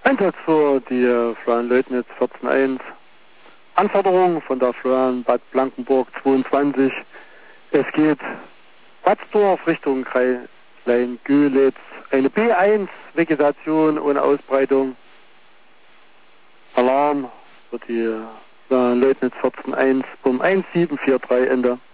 Einsatz für die Florian Leutnitz 14.1. Anforderung von der Florian Bad Blankenburg 22. Es geht Batzdorf Richtung Kreislein-Gülitz. Eine B1 Vegetation ohne Ausbreitung. Alarm für die Florian Leutnitz 14.1 um 1743 Ende.